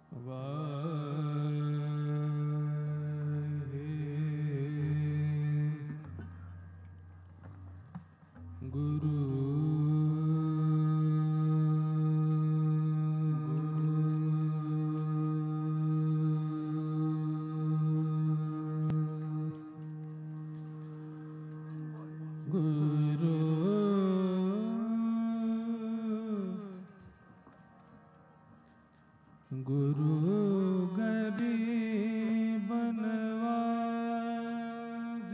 गुरु गुरु गरीब नवाज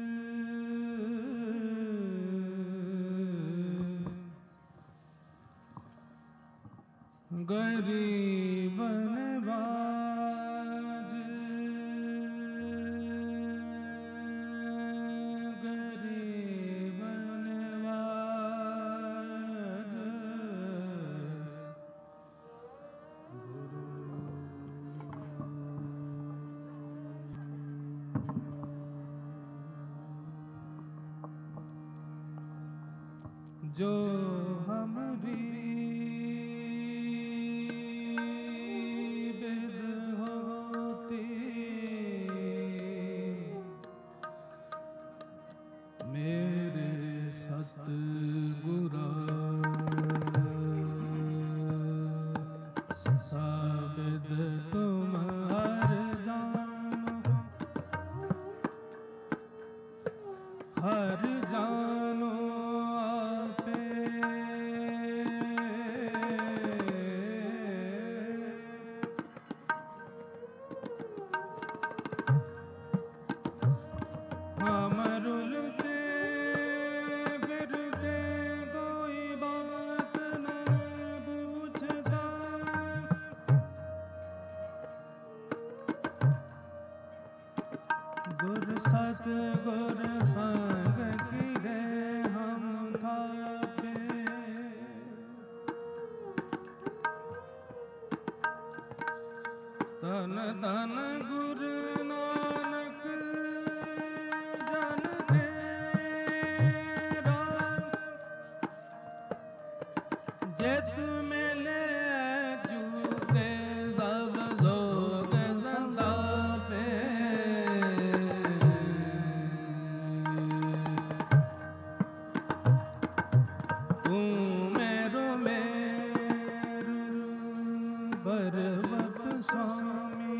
गरीब नवाज गरीब नवाज जो हमरी बिद होती मेरे सतगुरा साबिद तुम हर जानो आपे हम रुलते फिरते कोई बात न पूछता गुर सत गुर संग किरे हम थापे तन तन गुरु नानक जन तेरा जित मिले जूते सब जोग संतापे तू मेरो पर्वत स्वामी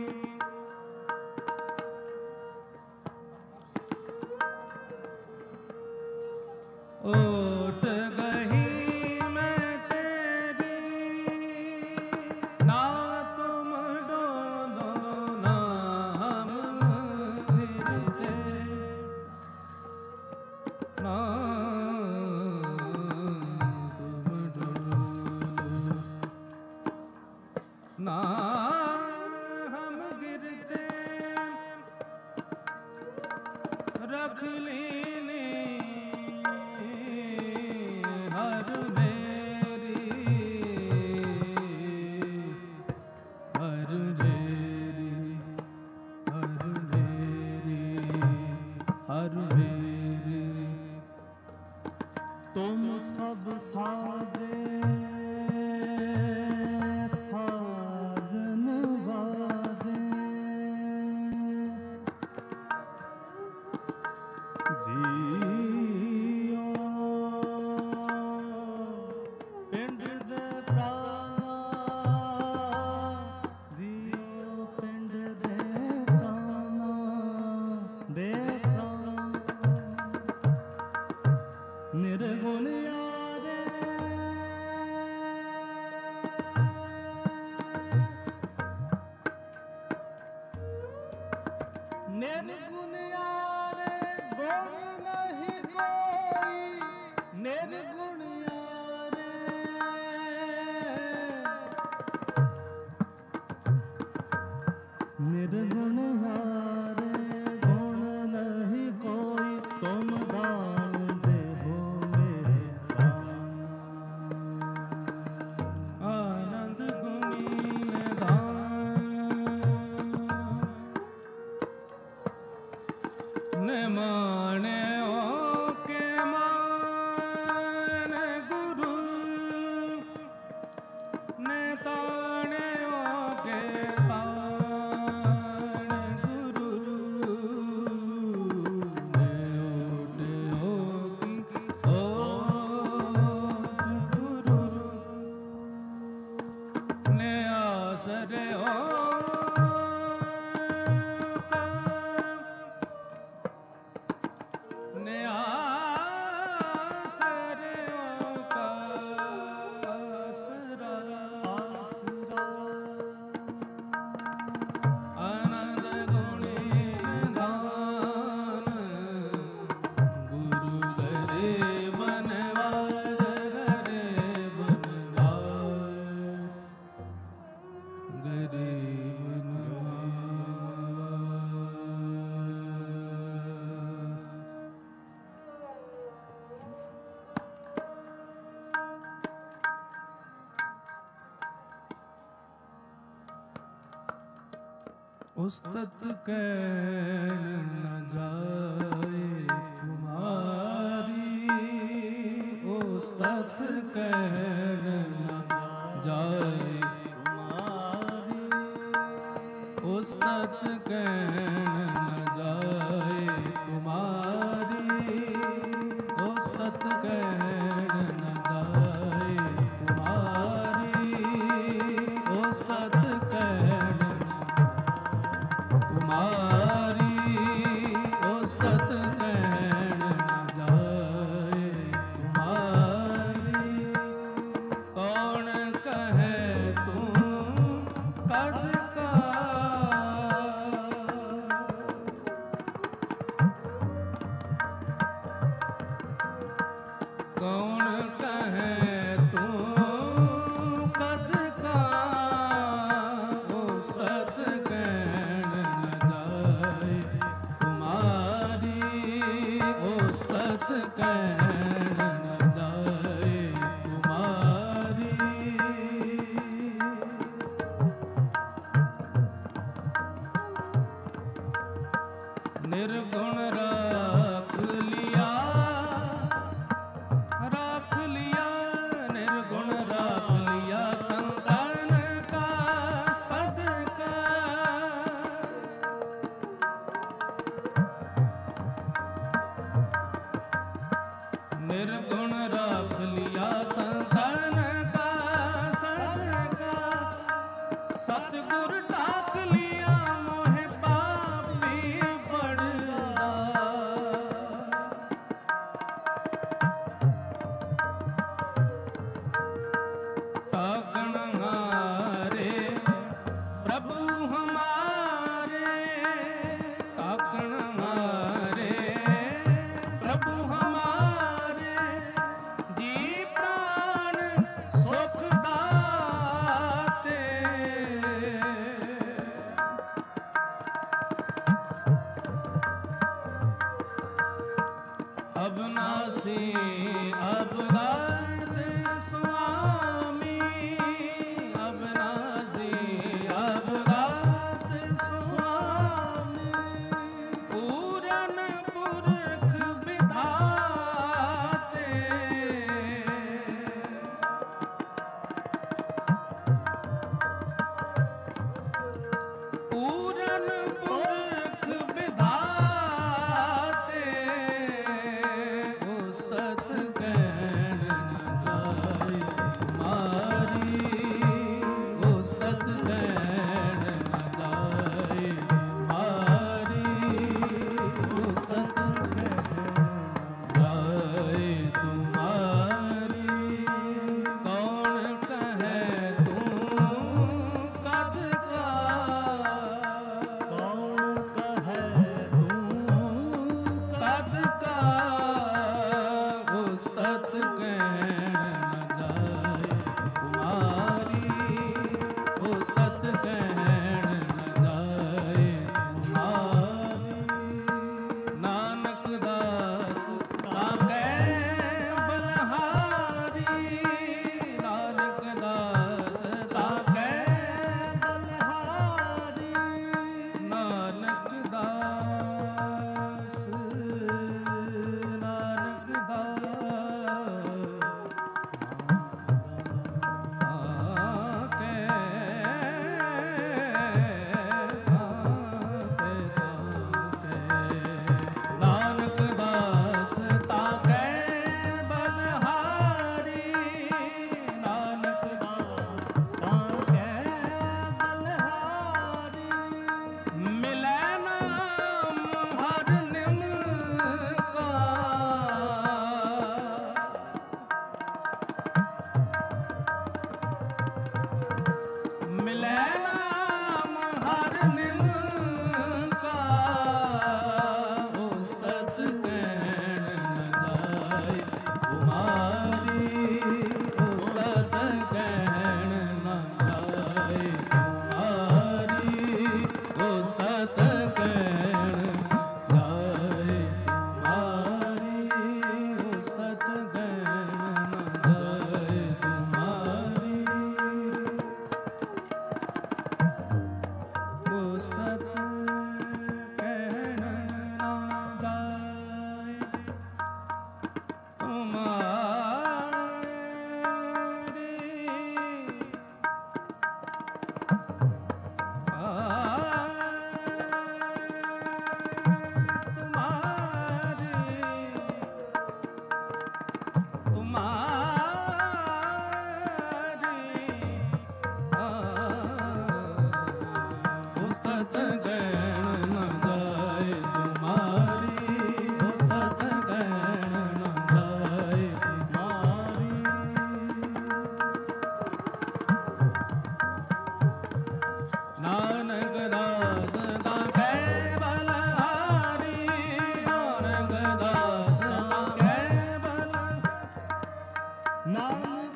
ओट गही मैं तेरी ना तुम डोलो ना हम हिलते ना तुम डोलो ना हम गिरते रख लीनी हर मेरी हर मेरी हर मेरी हर मेरी तुम सब साजे साजन वाजे जियो पिंड दे प्राणा जियो पिंड दे प्राणा दे प्राण निर्गुण यारे निर्गुण यारे गुण नहीं कोई निर्गुण यारे निर्गुण यारे गुण नहीं कोई तुम दान दे हो मेरे आनंद गुणीन दान माने ओ के मान गुरु ने ताने ओ के आसरे ओ ने आसरे ओ का आसरा आसरा आनंद गुणी निधान गुरु गरे बनवाज गरे बनवाज गरे उस्तत कह न जाए तुम्हारी उस्तत कह न जाए तुम्हारी उस्तत कह न जाए तुम्हारी उस्तत कह न जाए तुम्हारी उस्तत कह तुम्हारी उस्तत कहन न जाए तुम्हारी कौन कहे तुम कद का कौन कहे तुम कद का उस्तत कहन उस्तत कहन न जाए तुम्हारी निर्गुण राख लिया निर्गुण राख लिया संतान का सदका निर्गुण राख लिया संतान का सदका सतगुर टाक लिया मोह पापी बड़ा सत गैण न जाए तुम्हारी, हो सत गैण न जाए तुम्हारी। नानक दास ताके बलहारी, नानक दास ताके बलहारी। नानक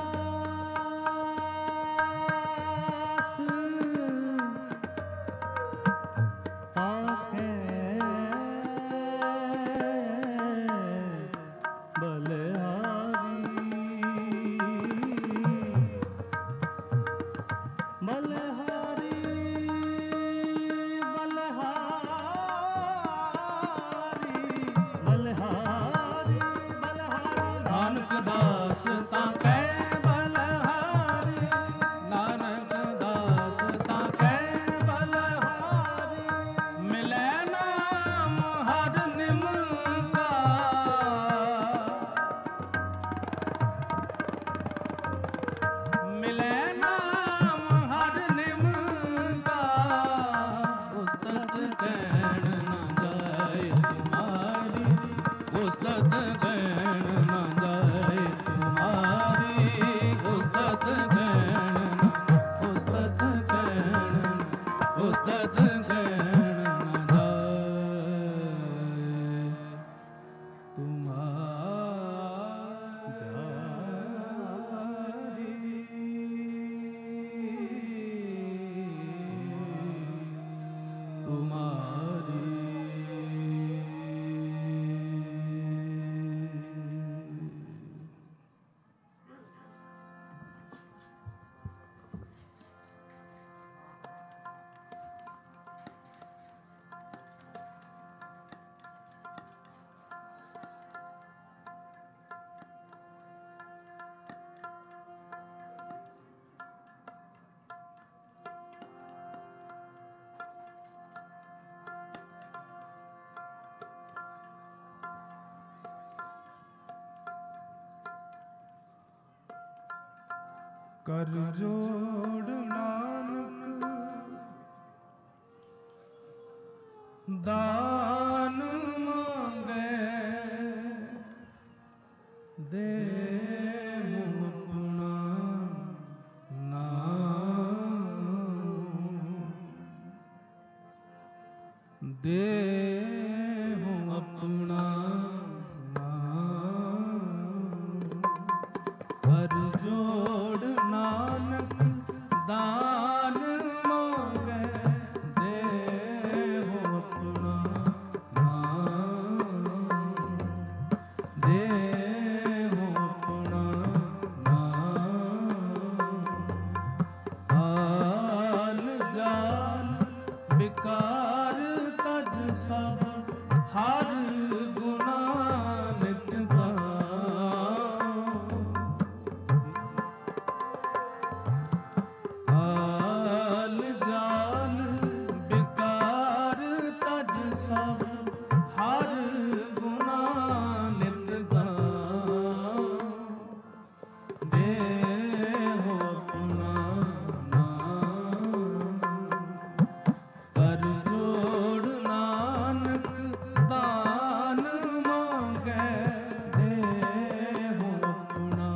दास ताके बलहारी, नानक दास ताके बलहारी। मिले नाम हर निम का, मिले नाम हर निम का, उस्तत गैण न जाए तुम्हारी, उस्तत गैण न जाए तुम्हारी, उस्तत गैण उस्तत गैण उस्तत गैण न जाए तुम्हारी। तुम्हारी कर जोड़ नानक दान मांगे, दे अपना नाम, दे अपना कर जोड़ नानक दान मांगे, दे अपना नाम, दे अपना नाम। हाल जाल विकार तज सब, हर गुना नित हाल जाल विकार तज सब, हर गुना नित दे अपना नाम। कर जोड़ नानक दान मांगे, दे अपना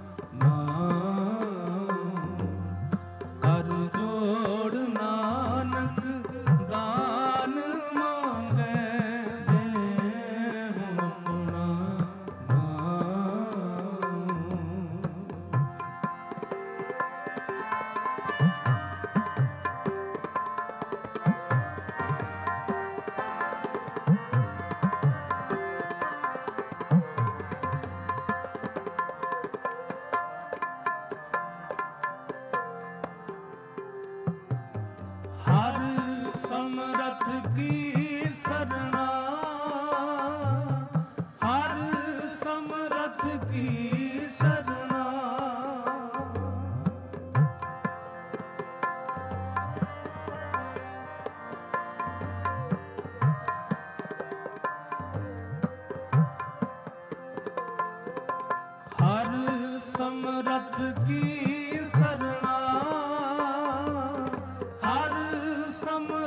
नाम। कर जोड़ नानक दान मांगे, दे अपना हर समरथ की शरणा, हर समरथ की शरणा। हर समरथ की शरणा, हर समरथ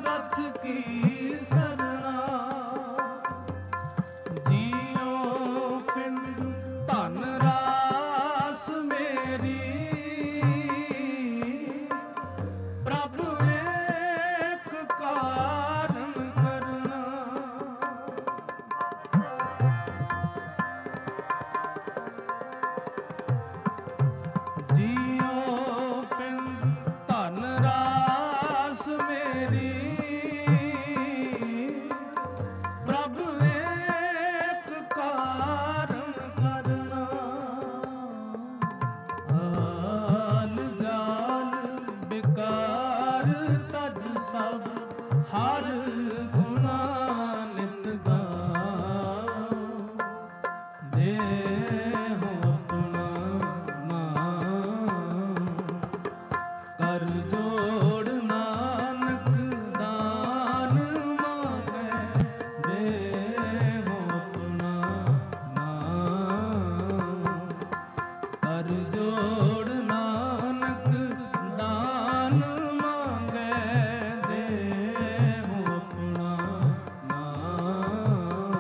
ਬਿਕਾਰ ਤਜ ਸਭ ਹਰ ਗੁਣਾ ਨਿਤ ਗਾਓ। ਦੇਹੁ ਆਪਣਾ ਨਾਮ ਕਰ ਜੋੜ ਨਾਨਕ ਦਾਨ ਮੰਗੈ। ਦੇਹੁ ਆਪਣਾ ਨਾਮ ਕਰ ਜੋੜ ਨਾਨਕ ਦਾਨ ਮੰਗੈ। ਦੇਹੁ ਆਪਣਾ ਨਾਮ।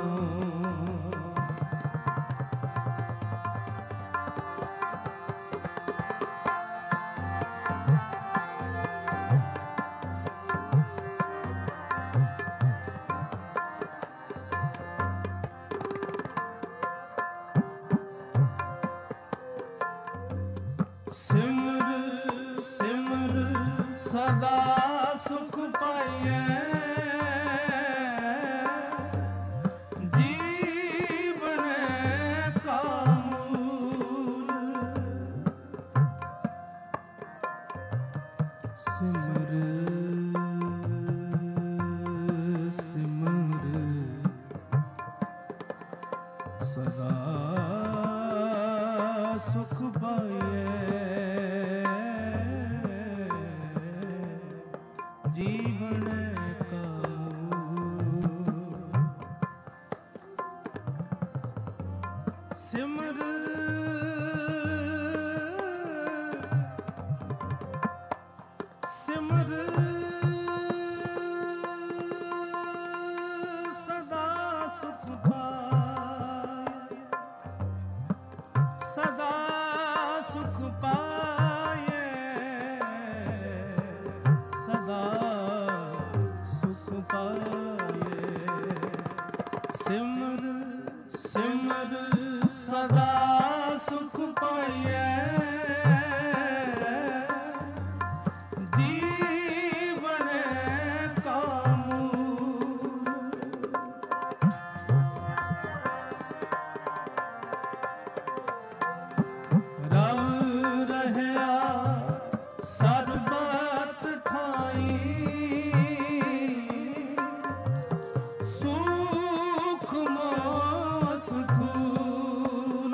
ਸਿਮਰ ਸਿਮਰ ਸਦਾ ਸੁਖ ਪਾਈਐ। ਜੀਵਨ ਕਾ ਮੂਲ ਸਿਮਰ ਸਿਮਰ ਸਦਾ ਸੁਖ ਪਾਈਐ। ਜੀਵਨ ਕਾ ਮੂਲ ਸਿਮਰ ਸਿਮਰ ਸਦਾ ਸੁਖ ਪਾਈਐ। ਸਦਾ ਸੁਖ ਪਾਈਐ। ਸਦਾ ਸੁਖ ਪਾਈਐ। ਸਿਮਰ ਸਿਮਰ ਸਦਾ ਸੁਖ ਪਾਈਐ। ਜੀਵਨ ਕਾ ਮੂਲ ਰਵ ਰਹਿਆ ਸਰਬਤ ਠਾਈ। ਸੁਖ ਮੋਸ ਫੂਲ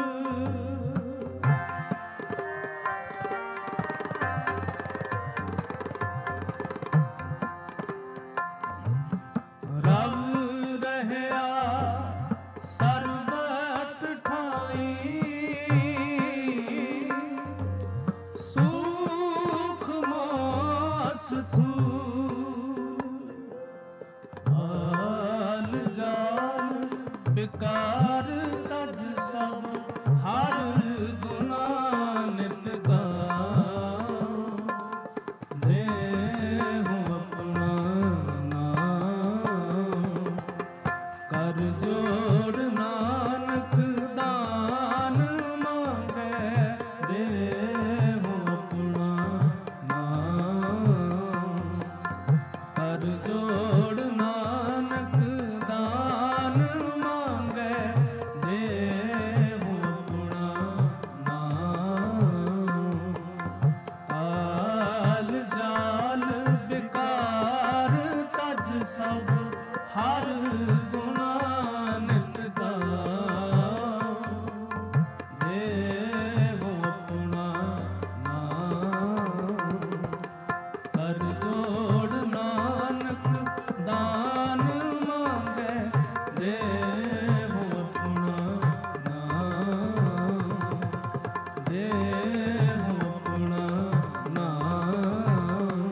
ਰਵ ਰਹਿਆ ਸਰਬਤ ਠਾਈ। ਸੁਖ ਮੋਸ ਫੂਲ ਹਾਲ ਜਾਲ ਬਿਕਾਰ ਤਜ ਸਭ ਹਰ ਗੁਣਾ ਨਿਤ ਗਾਓ। ਦੇਹੁ ਆਪਣਾ ਨਾਮ ਕਰ ਜੋੜ ਨਾਨਕ ਦਾਨ ਮੰਗੈ। ਦੇਹੁ ਆਪਣਾ ਨਾਮ ਕਰ ਜੋੜ ਨਾਨਕ ਦਾਨ ਮੰਗੈ। ਦੇਹੁ ਆਪਣਾ ਨਾਮ ਹਾਲ ਜਾਲ ਬਿਕਾਰ ਤਜ ਸਭ ਹਰ ਗੁਣਾ ਨਿਤ ਗਾਓ। ਦੇਹੁ ਆਪਣਾ ਨਾਮ ਕਰ ਜੋੜ ਨਾਨਕ ਦਾਨ ਮੰਗੈ। ਦੇਹੁ ਆਪਣਾ ਨਾਮ। ਦੇਹੁ ਆਪਣਾ ਨਾਮ।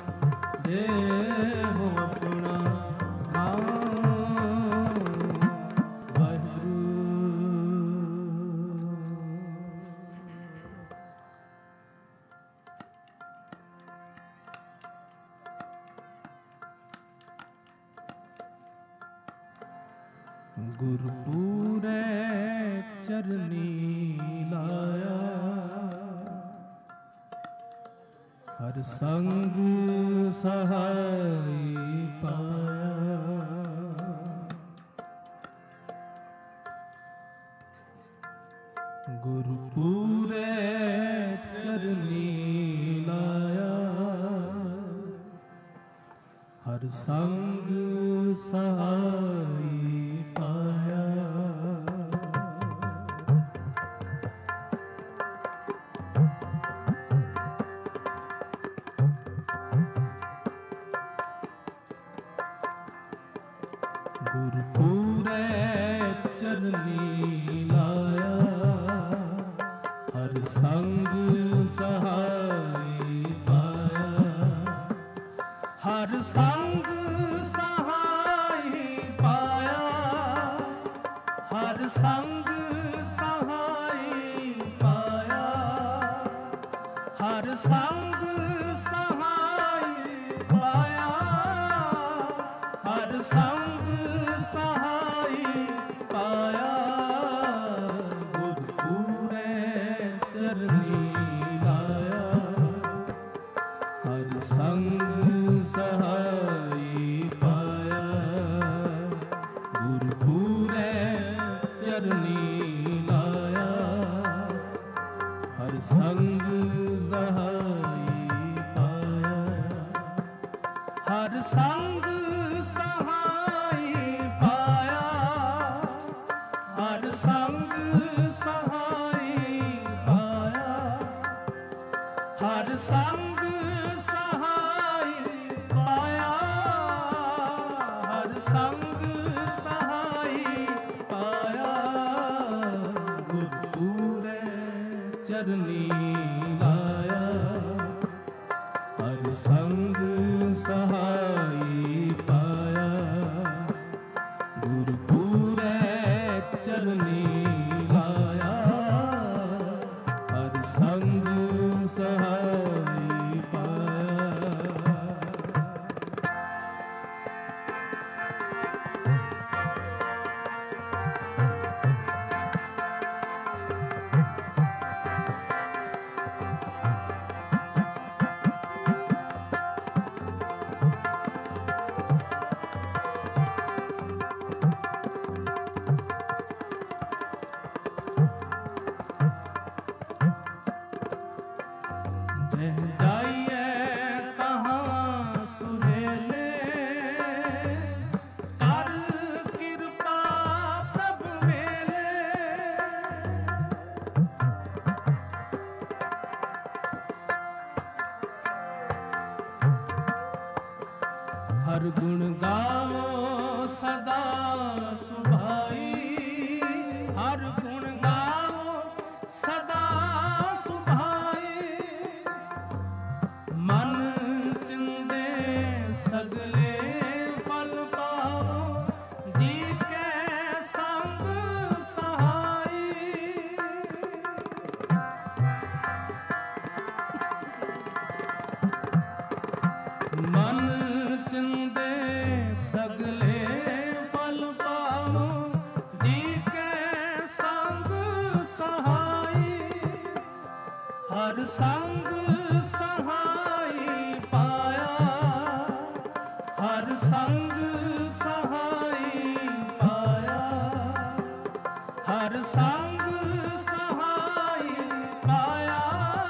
ਦੇਹੁ ਆਪਣਾ ਨਾਮ। ਵਾਹਿਗੁਰੂ। ਗੁਰਪੂਰੈ ਚਰਨੀ ਲਾਇਆ। ਹਰ ਸੰਗ ਸਹਾਈ ਪਾਇਆ। ਗੁਰਪੂਰੈ ਚਰਨੀ ਲਾਇਆ। ਸੰਗ ਸਹਾਈ ਪਾਇਆ। ਗੁਰ ਪੂਰੈ ਚਰਨੀ ਲਾਇਆ, ਹਰ ਸੰਗ ਸਹਾਈ ਪਾਇਆ। ਹਰ ਸੰਗ ਸਹਾਈ ਪਾਇਆ, ਹਰ ਸੰਗ ਸਹਾਈ ਪਾਇਆ। ਹਰ ਸੰਗ ਸਹਾਈ ਪਾਇਆ, ਹਰ ਸੰਗ ਸਹਾਈ ਪਾਇਆ। ਗੁਰ ਪੂਰੈ ਚਰਨੀ ਲਾਇਆ, ਹਰ ਸੰਗ ਸਹਾਈ ਪਾਇਆ। ਗੁਰ ਪੂਰੈ ਚਰਨੀ ਲਾਇਆ, ਹਰ ਸੰਗ ਸਹਾਈ ਪਾਇਆ। ਹਰ ਸੰਗ ਸਹਾਈ ਪਾਇਆ, ਹਰ ਸੰਗ ਸਹਾਈ ਪਾਇਆ। ਹਰ ਸੰਗ ਸਹਾਈ ਪਾਇਆ, ਹਰ ਸੰਗ ਸਹਾਈ ਪਾਇਆ। ਗੁਰ ਪੂਰੈ ਚਰਨੀ ਲਾਇਆ, ਹਰ ਸੰਗ ਸਹਾਈ ਪਾਇਆ। ਗੁਰ ਪੂਰੈ ਚਰਨੀ ਲਾਇਆ, ਹਰ ਸੰਗ ਸਹਾਈ ਪਾਇਆ। ਜਹ ਜਾਈਐ ਤਹਾਂ ਸੁਹੇਲੇ, ਕਰ ਕਿਰਪਾ ਪ੍ਰਭ ਮੇਲੇ। ਹਰ ਗੁਣ ਗਾਵੋ ਸਦਾ ਸੁਭਾਈ, ਹਰ ਗੁਣ ਗਾਵੋ ਸਦਾ ਸੁਭਾਈ। ਮਨ ਚਿੰਦੇ ਸਗਲੇ ਫਲ ਪਾਵੋ, ਜੀ ਕੈ ਸੰਗ ਸਹਾਈ। ਮਨ ਚਿੰਦੇ ਸਗਲੇ ਫਲ ਪਾਵੋ, ਜੀ ਕੈ ਸੰਗ ਸਹਾਈ। ਹਰ ਸੰਗ ਸਹਾਈ ਪਾਇਆ, ਹਰ ਸੰਗ ਸਹਾਈ ਪਾਇਆ। ਹਰ ਸੰਗ ਸਹਾਈ ਪਾਇਆ,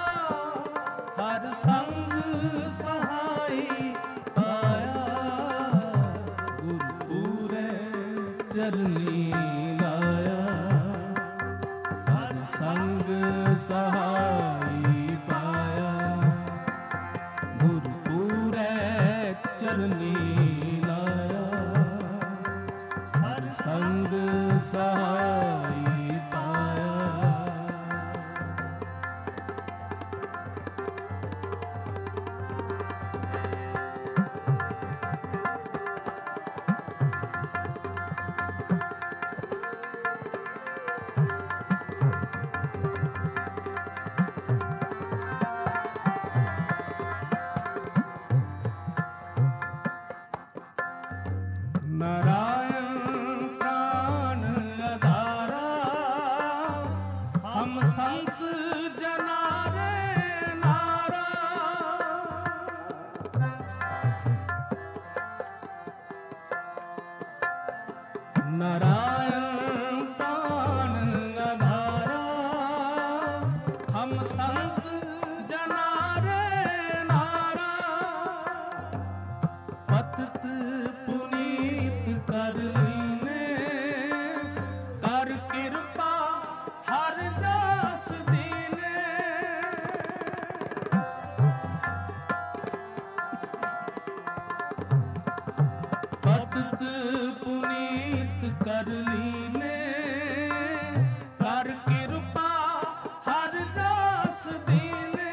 ਹਰ ਸੰਗ ਸਹਾਈ ਪਾਇਆ। ਗੁਰ ਪੂਰੈ ਚਰਨੀ ਲਾਇਆ, ਹਰ ਸੰਗ ਸਹਾਈ ਪਾਇਆ। ਗੁਰ ਪੂਰੈ ਚਰਨੀ ਲਾਇਆ, ਹਰ ਸੰਗ ਸਹਾਈ ਪਾਇਆ। ਨਾਰਾਇਣ ਪ੍ਰਾਨ ਆਧਾਰਾ, ਹਮ ਸੰਤ ਜਨਾ ਰੇ ਨਾਰਾ। ਨਾਰਾਇਣ ਪ੍ਰਾਨ ਆਧਾਰਾ, ਹਮ ਸੰਤ ਜਨਾ ਰੇ ਨਾਰਾ। ਪਤਿਤ भगत पुनीत कर लीने, कर कृपा हर दास दीने,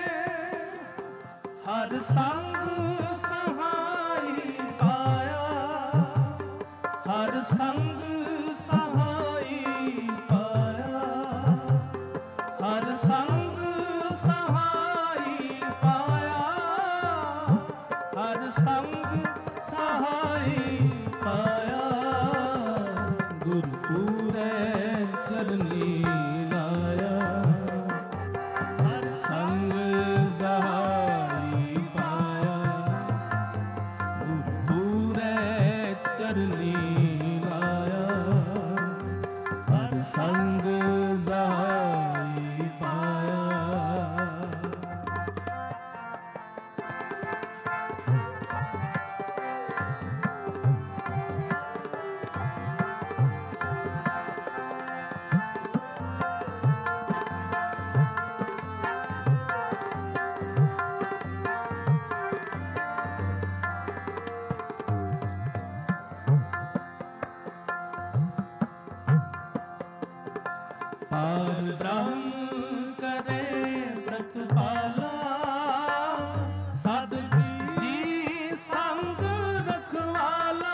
हर संग सहाई पाया, हर संग सहाई पाया, हर संग सहाई पाया, हर संग सहाई पाया। गुरपुरै चरनी लाया, हर संग सहाई पाया। गुरपुरै चरनी लाया, हर संग सहाई पाया। पार ब्रह्म करे प्रतिपाला, सद जी संग रखवाला।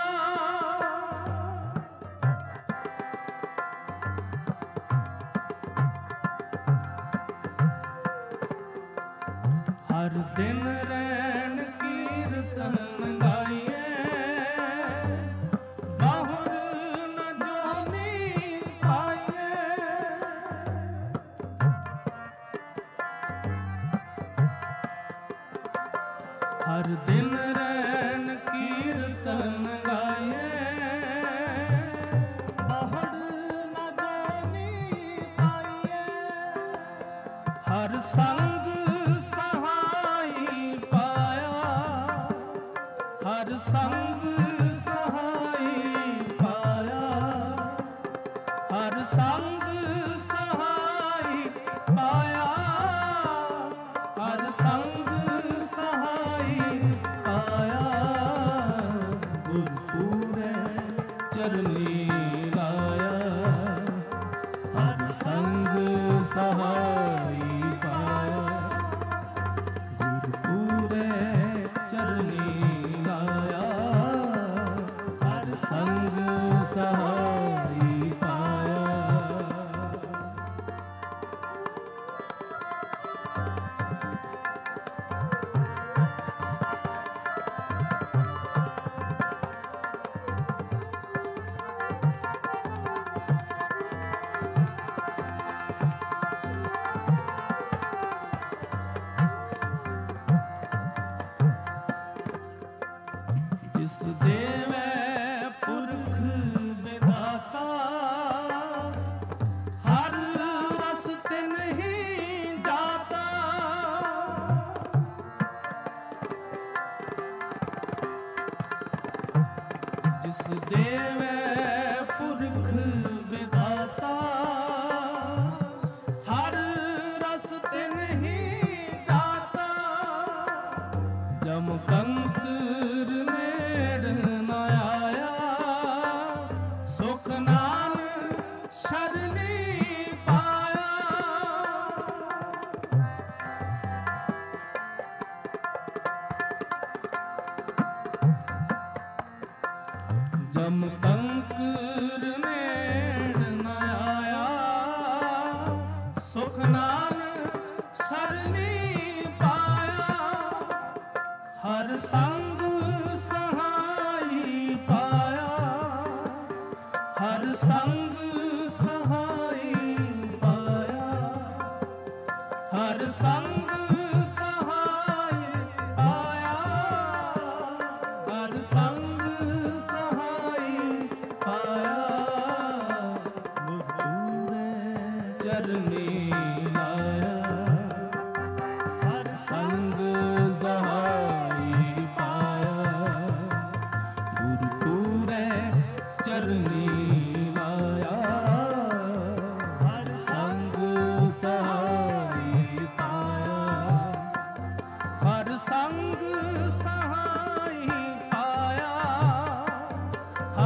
हर दिन रैन कीर्तन गाइए, बाहुर न जोनी पाइए। हर दिन रैन कीर्तन गाइए, बाहुर न जोनी पाइए। हर संग सहाई पाया, हर संग सहाई पाया, हर संग सहाई पाया, हर संग सहाई पाया। गुरपुरै चरनी लाया, हर संग सहाई पाया। गुरपुरै चरनी लाया, हर संग सहाई पाया। जिस देवै पुरख विधाता, हर रस तिन ही जाता। जिस देवै पुरख विधाता, हर रस तिन ही जाता। जम कंकर नेड़ न आया, सुख नाम शरणी पाया। जम कंकर नेड़ न आया, सुख नाम शरणी पाया। हर संग सहाई पाया, हर संग सहाई पाया, हर संग सहाई पाया, हर संग सहाई पाया। गुरपुरै चरनी लाया, हर संग सहाई पाया। गुरपुरै चरनी लाया, हर संग सहाई पाया। हर संग सहाई पाया,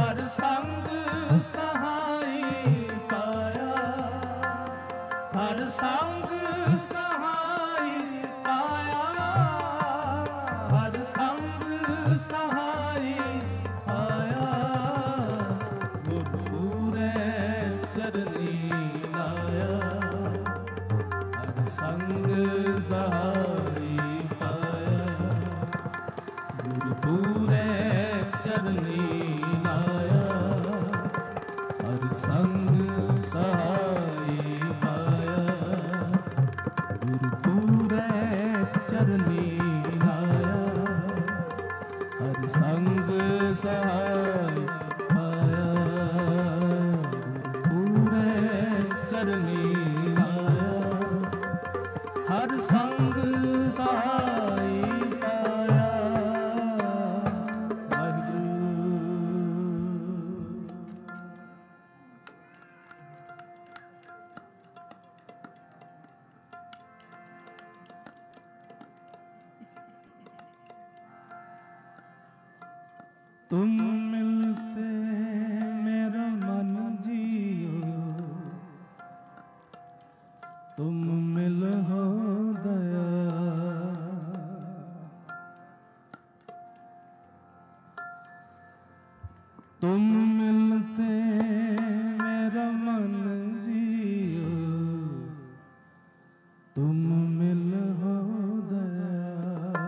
सहाय आया, गुरपुरे चरनी लाया, हर संग सहाय पाया, गुरपुरे चरनी लाया, हर संग सहाय पाया, गुरपुरे चरनी लाया, हर संग सहाय पाया, गुरपुरे चरनी लाया, हर संग सहाय पाया। तुम मिलते मेरा मन जियो, तुम मिल हो दया, तुम मिलते मेरा मन जियो, तुम मिल हो दया,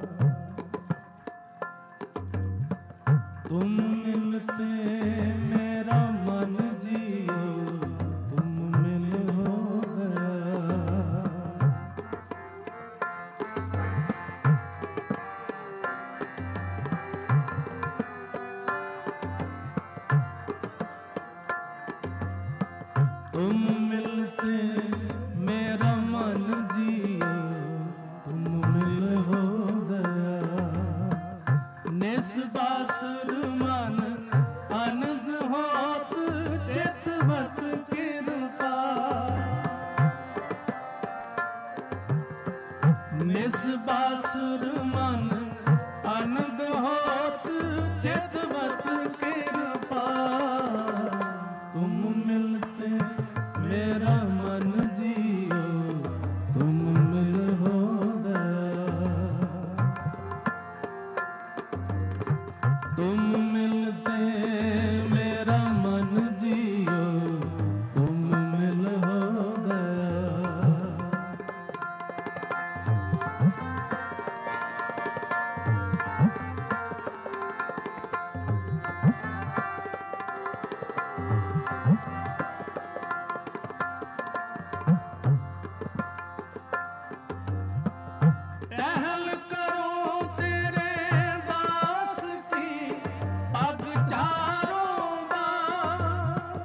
तुम मिलते मेरा मन जियो, तुम मिल हो गया, तुम मिलते मेरा मन जियो, तुम मिल हो गया, निस्बासुर मन अनंद होत चितवत कृपा, निस्बासुर मन अनंद होत चितवत कृपा, तुम मिलते मेरा मन जियो, तुम मिल हो गया, तुम मिलते मेरा मन जियो, तुम मिल हो गया, टहल करो तेरे दास की पग चारों बार,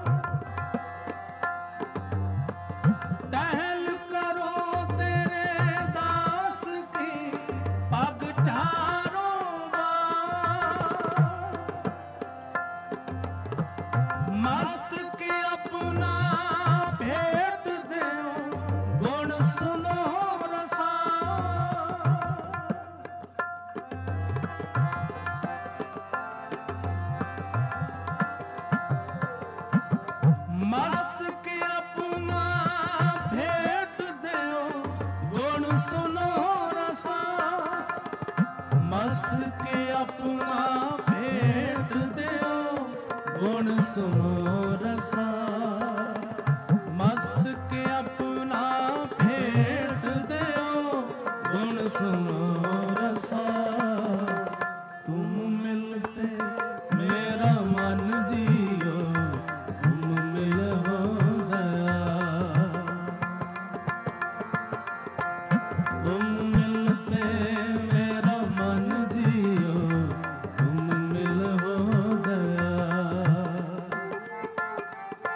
टहल करो तेरे दास की पग चारों बार, मस्तक अपना भेंट देओ गुण सुनो रसा, मस्तक अपना भेंट देओ गुण सुनो रसा, मस्तक अपना भेंट देओ गुण सुनो रसा, मस्तक अपना भेंट देओ गुण सुनो रसा, तुम मिलते मेरा मन जियो, तुम मिल हो गया, तुम मिलते मेरा मन जियो, तुम मिल हो गया,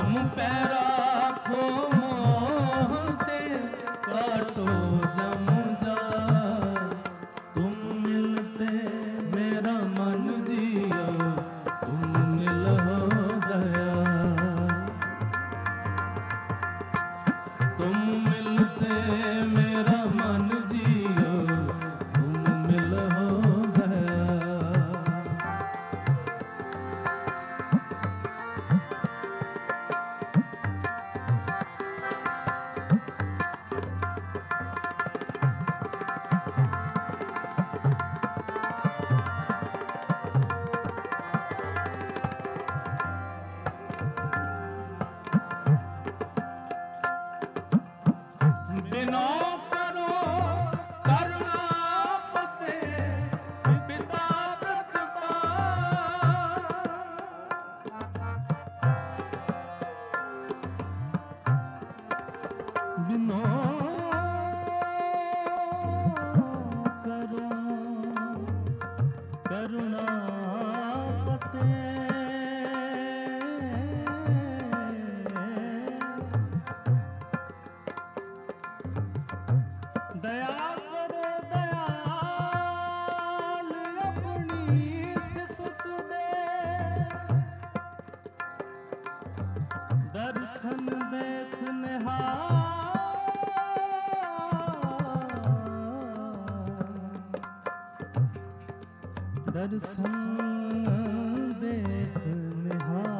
मुँह पे राखो मोहते काटो जम जाए तुम मिलते मेरा मन जियो तुम मिल हो गया तुम मिलते मेरा मन जियो तुम मिल हो गया बिनो करो करुणा पते पिता बिनो करो करुणा पते दया करो दयाल अपनी सिसक दे दर्शन देखने दर्शन देखने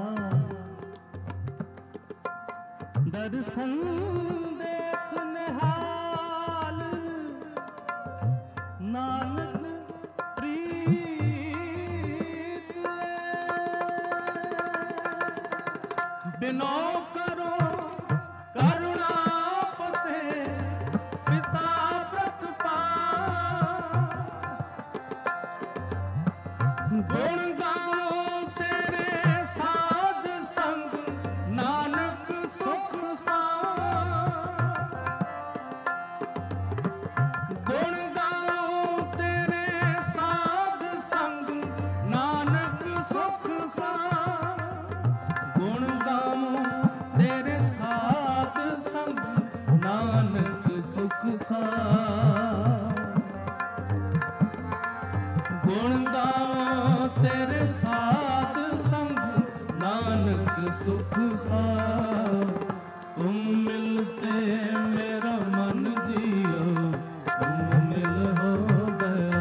दर्शन देखने नानक प्रीत बिनो करो करुणा पते पिता गुण गाओ तेरे साध संग नानक सुख सा गुण गाओ तेरे साध संग नानक सुख सा गुण गाओ तेरे साध संग नानक सुख सा गुण गाओ तेरे साध संग नानक सुख सा तुम मिलते मेरा मन जियो तुम मिल हो गया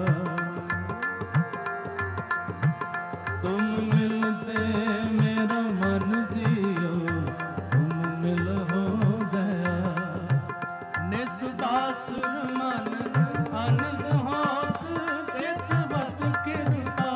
तुम मिलते मेरा मन जियो तुम मिल हो गया निसुदासुर मन अनंद होत चितवत कृपा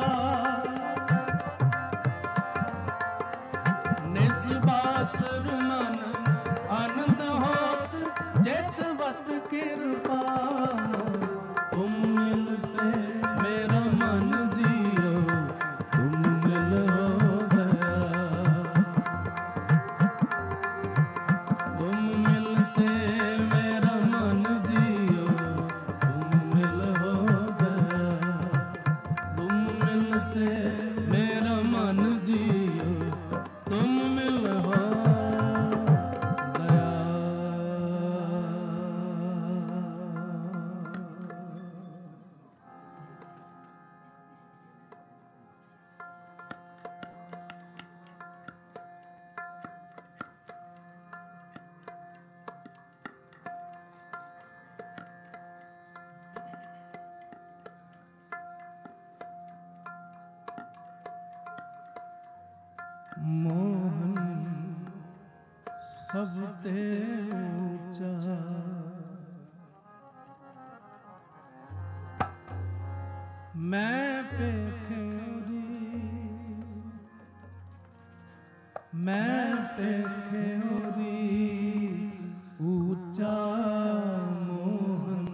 निसुदासुर मन आनंद होत चितवत कृपा तुम मिलते मेरा मन जियो तुम मिल हो गया तुम मिलते मेरा मन जियो तुम मिल हो गया तुम मिलते मेरा मन जियो तुम मिल हो गया मोहन सबते ऊंचा मैं पे खेरी मैं पे खेरी ऊंचा मोहन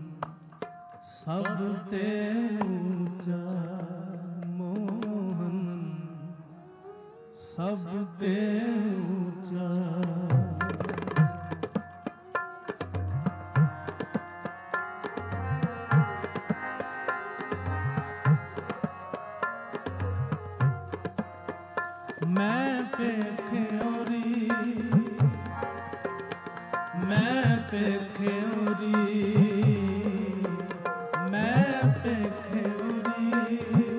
सबते ऊंचा मोहन सबते ऊंचा मैं पेखे ओरी, मैं पेखे ओरी, मैं पेखे ओरी,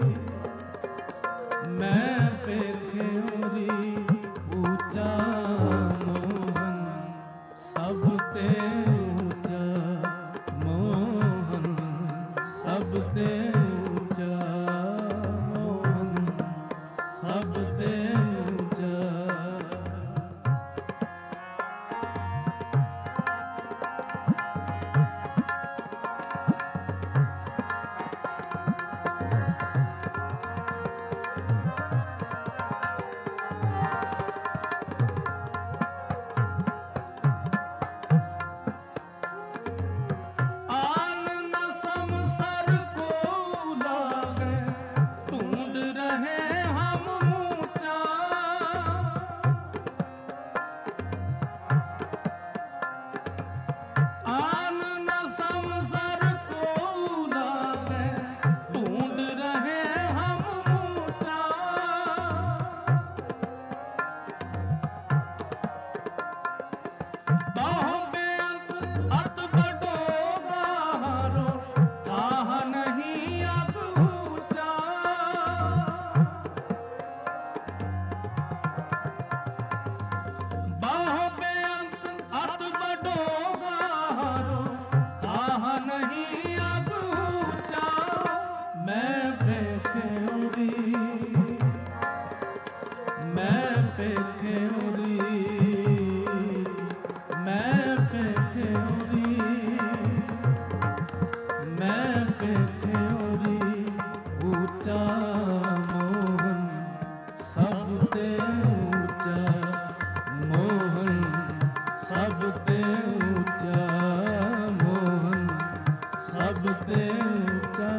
मैं पेखे ओरी, ऊंचा मोहन सबते ऊंचा, मोहन सबते ऊंचा, मोहन सबते ऊंचा। आन न संसार को लागे, ढूंढ रहे हम ऊंचा। आन न संसार को लागे, ढूंढ रहे हम ऊंचा। बाहों बेअंत अत बड़ो गारो, ताहा नहीं अब ऊंचा। बाहों बेअंत अत बड़ो गारो, ताहा नहीं अब ऊंचा। मैं पेखे उड़ी, मैं पेखे उड़ी, मैं पेखे उड़ी, मैं पेखे उड़ी, ऊंचा मोहन सबते ऊंचा, मोहन सबते ऊंचा, मोहन सबते ऊंचा।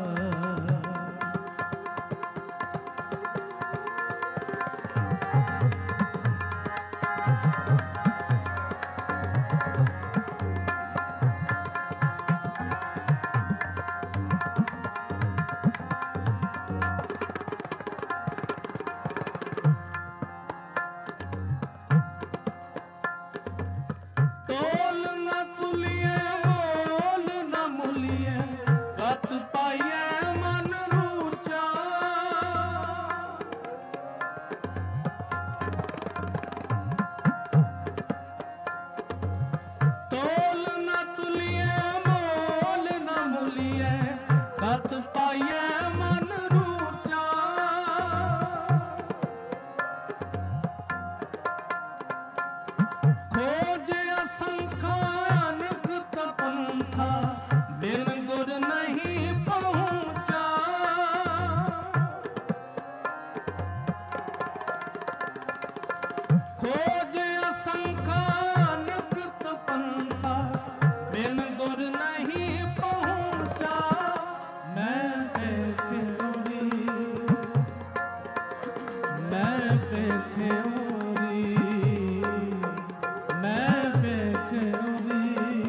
तोल न तुलिए, मोल न मुलिए, कत पाइए मन रूचा। तोल न तुलिए, मोल न मुलिए, कत पाइए मन रूचा। खोजे असंख्य अनगिनत पंथा, बिन गुर नहीं पहुंचा। खोजे असंख्य अनगिनत पंथा, बिन गुर नहीं पहुंचा। मैं पेखे उड़ी, मैं पेखे उड़ी, मैं पेखे उड़ी,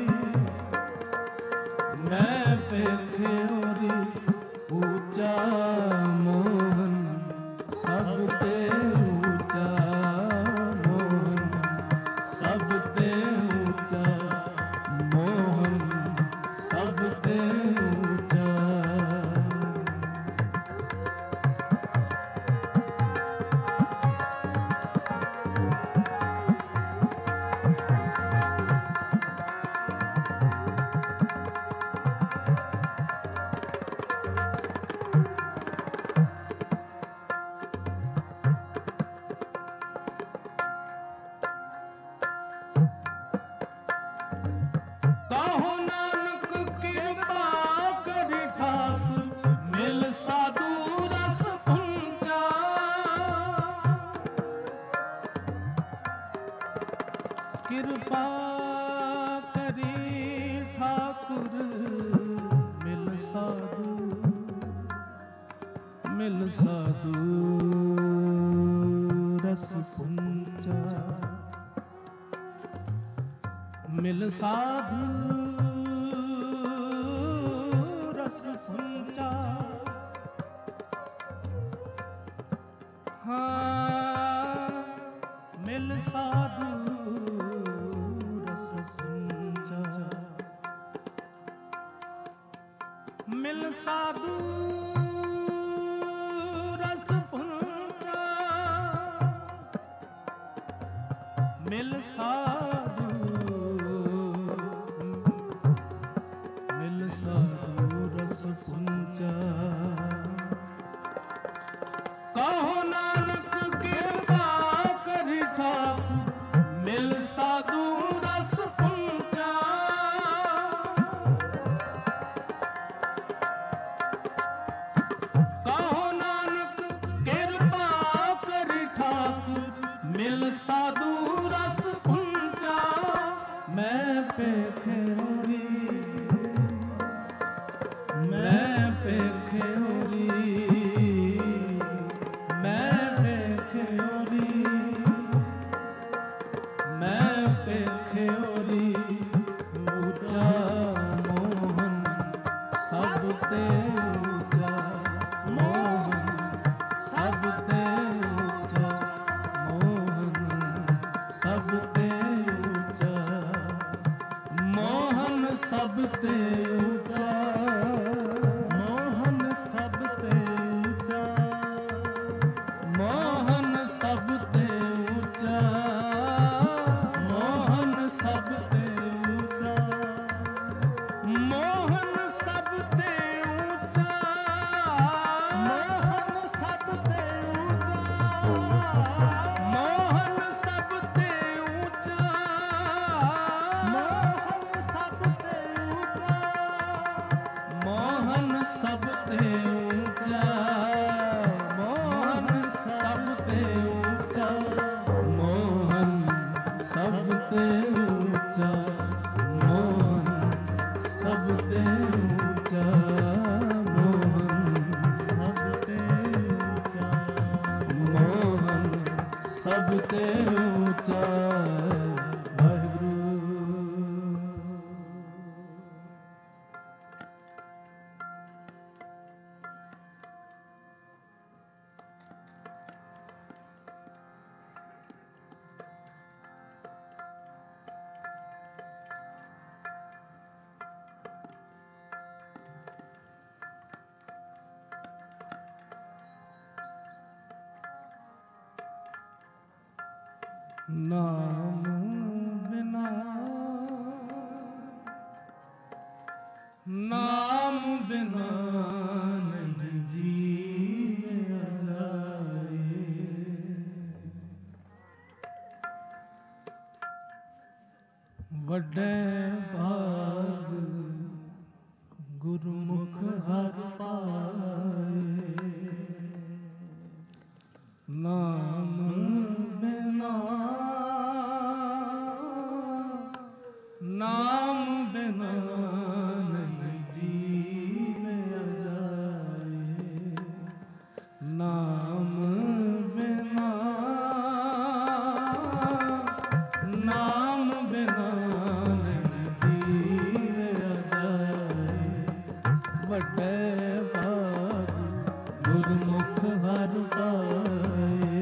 मैं पेखे उड़ी, ऊंचा मोहन सबते ऊंचा, मोहन सबते ऊंचा, मोहन सबते ऊंचा। कहो नानक कृपा करि ठाकुर, मिल साधु रस पुंजा। कृपा करि ठाकुर, मिल साधु, मिल साधु रस पुंजा। मिल साधु रस पुंजा। हाँ ਮਿਲ ਸਾਧੂ ਰਸ ਪੁੰਚਾ ਮਿਲ ਸਾਧੂ ਰਸ ਪੁੰਚਾ ਮਿਲ ਸਾਧੂ ਰਸ ਪੁੰਚਾ ਕਹੋ ਨਾਨਕ ਕਿਰਪਾ ਕਰਿ ਠਾਕੁਰ ਮਿਲ ਸਾਧੂ ਰਸ ਪੁੰਚਾ ਕਹੋ ਨਾਨਕ ਕਿਰਪਾ ਕਰਿ ਠਾਕੁਰ ਮਿਲ ਸਾਧੂ ਰਸ ਪੁੰਚਾ ਮੈਂ ਪੇਖੇ ਹੋਰੀ ਮੈਂ ਪੇਖੇ ਹੋਰੀ ਮੈਂ ਪੇਖੇ ਹੋਰੀ ਮੈਂ ਪੇਖੇ ਹੋਰੀ ਉੱਚਾ ਮੋਹਨ ਸਭ ਤੇ ਉੱਚਾ ਮੋਹਨ ਸਭ ਤੇ ਉੱਚਾ ਮੋਹਨ ਸਭ ਤੇ ਉੱਚਾ ਮੋਹਨ ਸਭ ਤੇ ਉੱਚਾ ਮੋਹਨ ਸਭ ਤੇ ਉੱਚਾ ਮੋਹਨ ਸਭ ਤੇ ਉੱਚਾ ਮੋਹਨ ਸਭ ਤੇ ਉੱਚਾ ਮੋਹਨ ਸਭ ਤੇ ਉੱਚਾ ਮੋਹਨ ਸਭ ਤੇ ਉੱਚਾ ਮੋਹਨ ਸਭ ਤੇ ਉੱਚਾ ਮੋਹਨ ਸਭ ਤੇ ਉੱਚਾ ਮੋਹਨ ਸਭ ਤੇ ਉੱਚਾ ਮੋਹਨ ਸਭ ਤੇ ਉੱਚਾ ਮੋਹਨ ਸਭ ਤੇ ਉੱਚਾ ਮੋਹਨ ਸਭ ਤੇ ਉੱਚਾ ਮੋਹਨ ਸਭ ਤੇ ਉੱਚਾ ਮੋਹਨ ਸਭ ਤੇ ਉੱਚਾ ਨਾਮ ਬਿਨਾ ਨਾਮ ਬਿਨਾ ਨਹੀਂ ਜੀਆ ਜਾਏ ਵੱਡੇ ਭਾਗ ਗੁਰਮੁਖ ਹਰ ਪਾਏ ਨਾਮ ਨਾਮ ਬਿਨਾ ਨਹੀਂ ਜੀਵਿਆ ਜਾਏ ਨਾਮ ਬਿਨਾ ਨਾਮ ਬਿਨਾ ਨਹੀਂ ਜੀਵਿਆ ਜਾਏ ਵੱਡੇ ਭਾਗ ਗੁਰਮੁਖ ਹਰ ਪਾਏ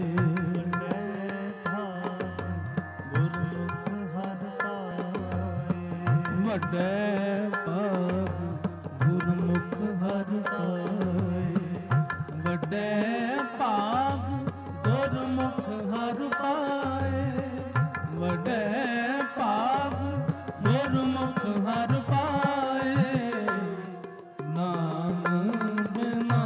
ਵੱਡੇ ਭਾਗ ਗੁਰਮੁਖ ਹਰ ਪਾਏ ਵੱਡੇ ਭਾਗ ਗੁਰਮੁਖ ਹਰ ਪਾਏ ਵੱਡੇ ਭਾਗ ਗੁਰਮੁਖ ਹਰ ਪਾਏ ਨਾਮ ਬਿਨਾ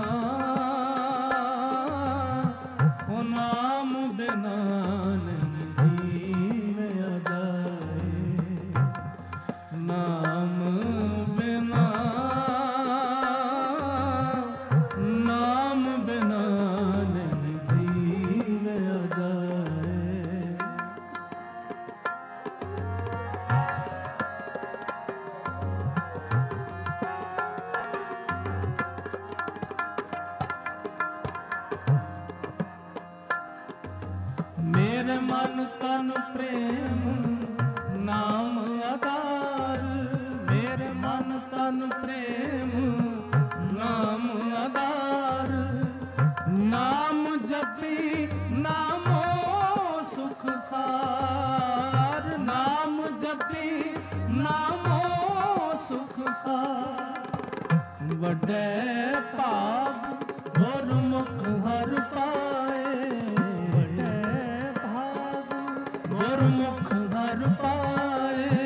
ਉਹ ਨਾਮ ਬਿਨਾ ਨਹੀਂ ਜੀਵਿਆ ਜਾਏ ਨਾਮ ਬਿਨਾ ਨਾਮ ਬਿਨਾ ਨਹੀਂ ਜੀਵਿਆ ਜਾਏ ਮੇਰੇ ਮਨ ਤਨ ਪ੍ਰੇਮ ਨਾਮ ਆਧਾਰ ਮੇਰੇ ਮਨ ਤਨ ਪ੍ਰੇਮ ਨਾਮ ਆਧਾਰ ਨਾਮ ਜਪੀ ਨਾਮੋ ਸੁਖ ਸਾ सा वडे भाग गुरमुख हर पाए वडे भाग गुरमुख हर पाए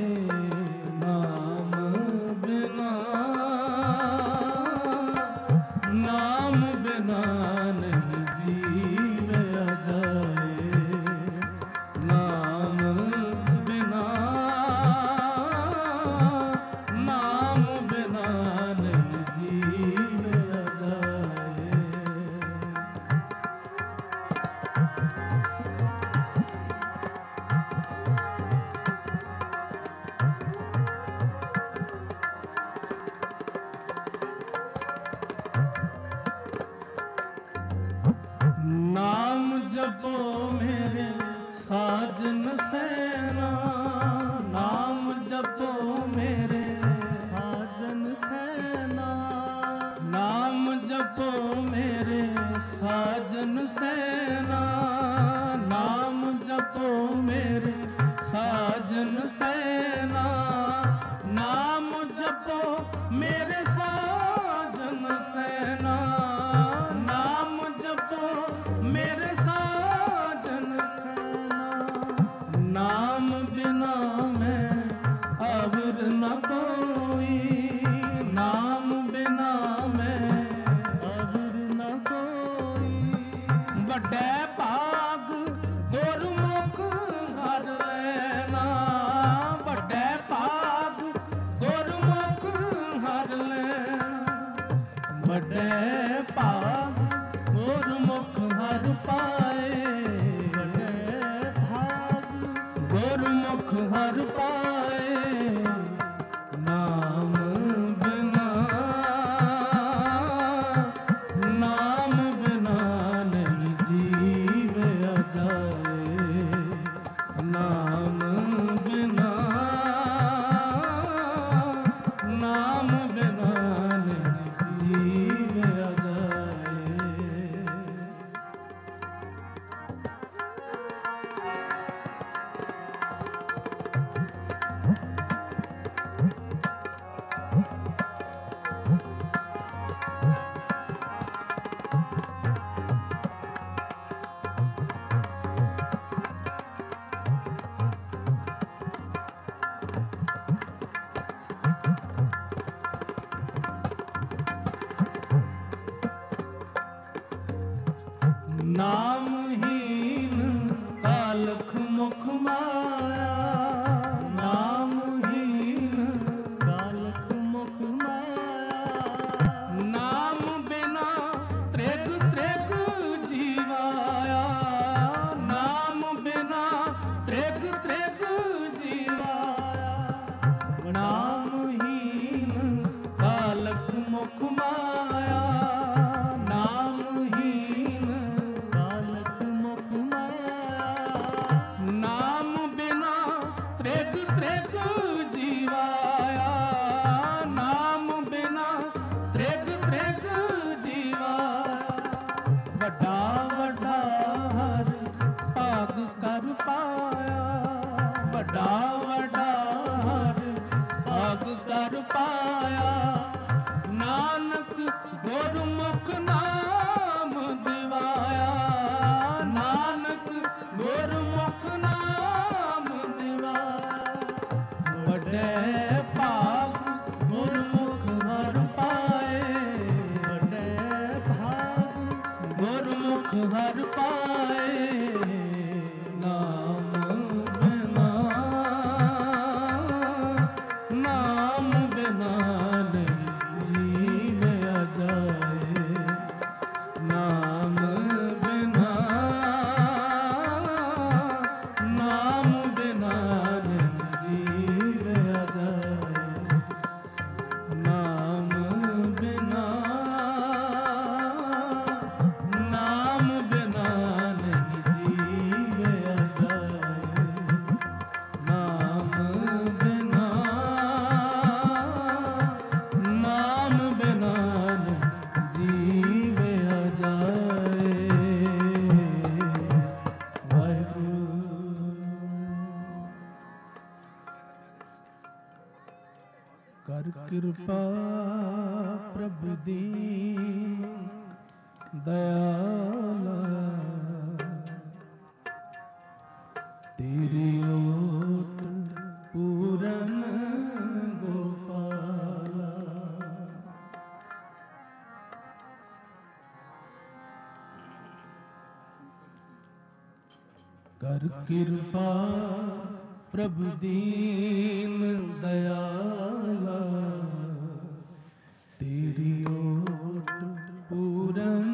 नाम बिना नहीं जीवया जाए नाम बिना नहीं जीवया जाए। नाम जपो मेरे साजन सैना नाम जपो मेरे साजन सैना नाम जपो मेरे साजन सैना नाम जपो मेरे साजन सैना नाम जपो मेरे साजन सैना नाम जपो मेरे साजन सैना नाम बिना मैं अवर न कोई नाम बिना मैं अवर न कोई बड़े भाग गुरमुख हर लेना बड़े भाग गुरमुख हर लेना बड़े भाग गुरमुख हर पाए बड़े भाग गुरमुख हर पाए नाम बिना नहीं जीवया जाए नाम बिना नहीं जीवया जाए। कृपा प्रभु दीन दयाला, तेरी ओट पूरन गोपाला। कर कृपा प्रभु दीन दयाला, तेरी ओट पूरन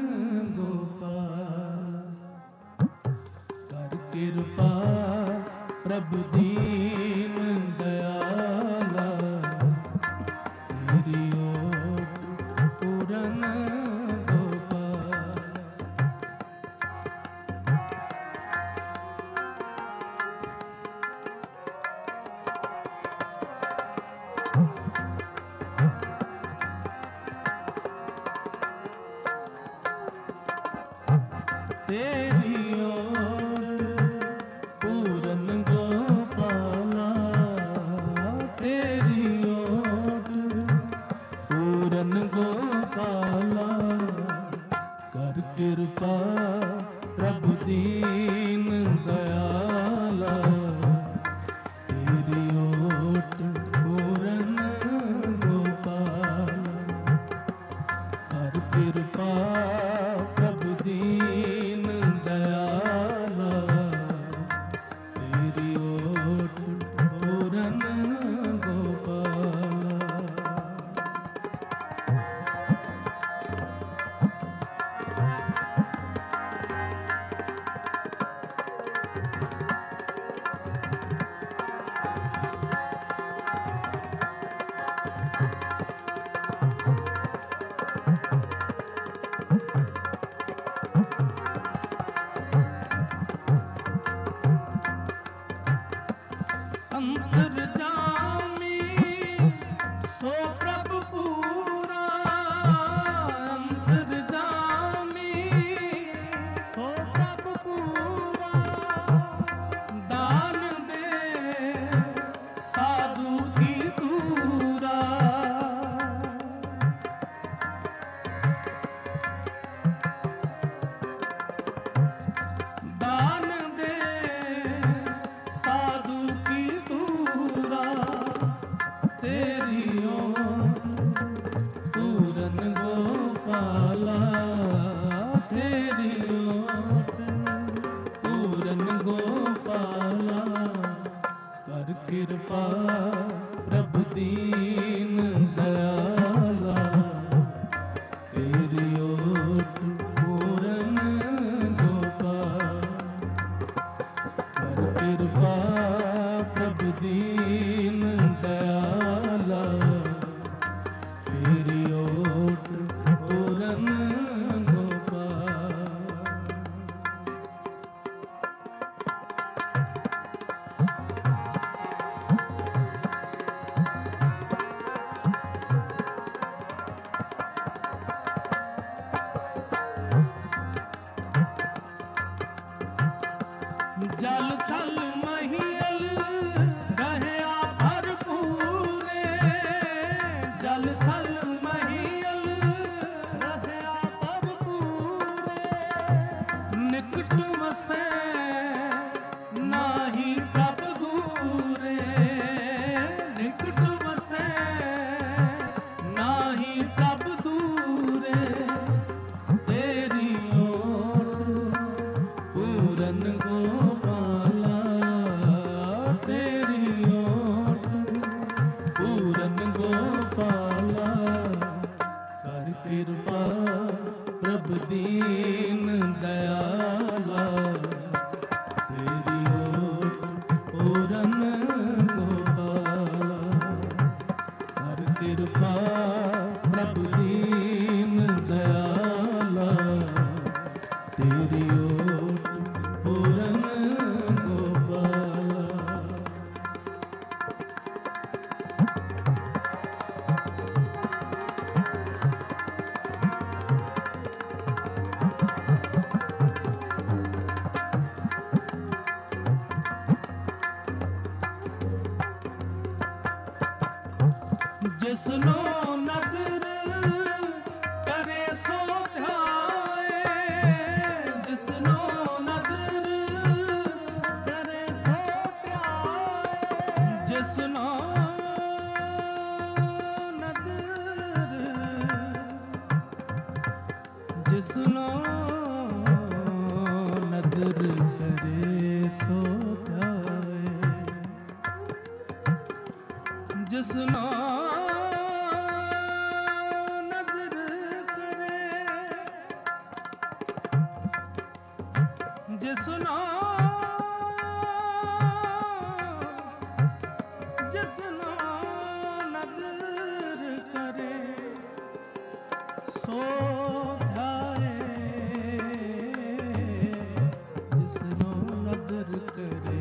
गोपाल। कर कृपा प्रभु दीन दयाला, तेरी ओट पूरन गोपाल। तेरी ओट पूरन गोपाला, तेरी ओट पूरन गोपाला। कर कृपा प्रभु दीन दयाला, तेरी ओट पूरन गोपाला। कर कृपा प्रभु दीन दयाला, तेरी ओट पूरन गोपाला। अंतर्जामी सो प्रभु पूरा, अंतर्जामी सो प्रभु पूरा। दान दे साधु की दूरा, दान दे साधु की दूरा। तेरी ओट पूरन गोपाला, तेरी ओट पूरन गोपाला। कर कृपा प्रभु दीन दयाला, तेरी ओट पूरन गोपाल। कर कृपा प्रभु दीन दयाला, तेरी ओट पूरन गोपाल। जल थल महियल रहया भरपूरे, जल थल महियल रहया भरपूरे। निकट वसे नाही प्रभ दूरे, निकट वसे नाही प्रभ दूरे। तेरी ओट पूरन गोपाला, तेरी ओट पूरन गोपाला। कर कृपा प्रभु दीन दयाला, तेरी ओट पूरन गोपाला। कर कृपा प्रभु दीन दयाला, तेरी ओट पूरन जिसनो नदर करे सो ध्याए, जिसनो नदर करे सो ध्याए, जिसनो नदर, जिसनो नदर करे सो ध्याए, जिसनो नदर करे, जिसनो जिसनो नदर करे सो ध्याए, जिसनो नदर करे,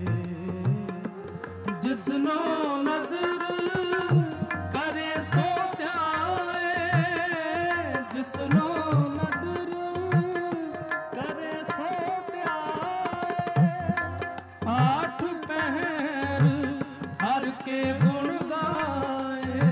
जिसनो नदर करे सो ध्याए, जिसनो नदर करे सो ध्याए, आठ पहर हर के गुण गाए,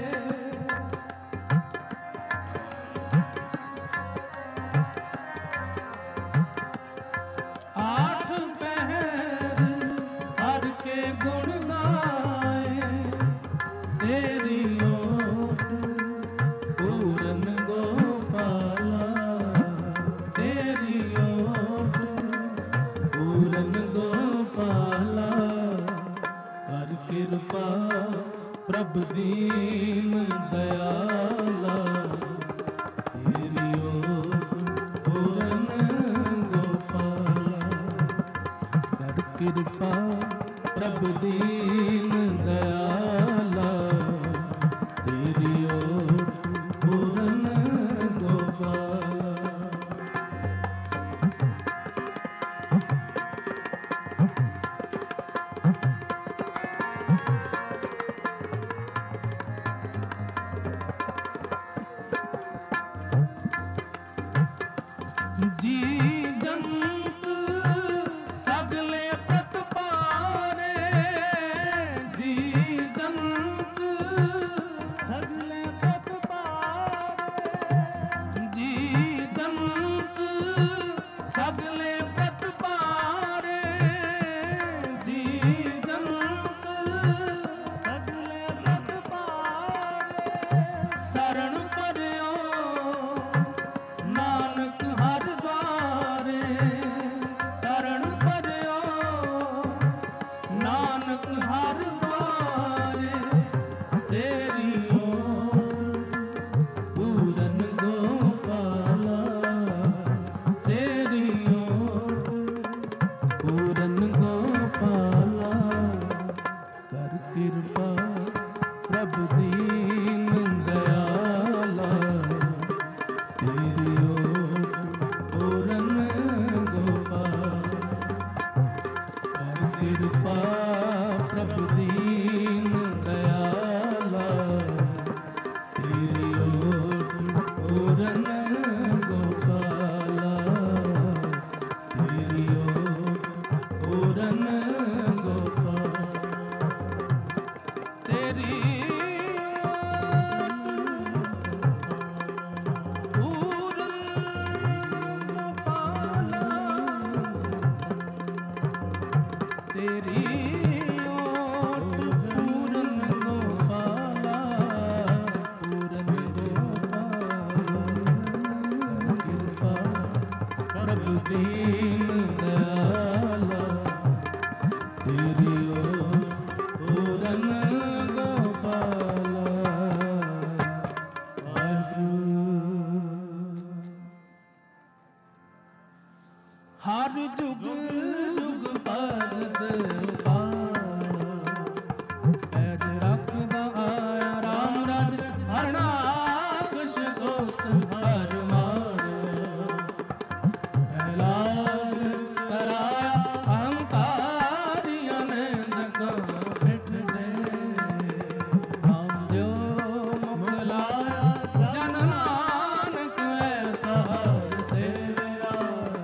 आठ पहर हर के गुण गाए, तेरी ओट पूरन गोपाला, तेरी ओट पूरन गोपाला, कर कृपा प्रभु दीन दयाला, तेरी ओट पूरन गोपाला, कर कृपा प्रभु दीन दयाला, तेरी ओर पूरन गोपाला। जी जंत सगले प्रतपारे, जी जंत सगले प्रतपारे, जी जंत सगले प्रतपारे, जी जंत सगले प्रतपारे, शरण पर्यो नानक हर द्वारे, शरण पर्यो नानक हर द्वारे, तेरी ओर पूरन गोपाला, तेरी ओर पूरन गोपाला, कर कृपा प्रभु दीन दयाला, तेरी ओर पूरन गोपाल, कर कृपा प्रभु दीन दयाला, तेरी ओर पूरन गोपाला, तेरी ओर पूरन गोपाल, तेरी तेरी ओट पूरन गोपाला, पूरन गोपाला, प्रभु दीन दयाला, तेरी ओट पूरन गोपाला। हर जुग जुग परद पैज रखदा आया राम राज, हरनाकश दोस्त हर मारे, ऐलान कराया अहंकारियां ने जगा मिट दे, नाम जो मुख लाया जन नानक ऐसा हर सेवया,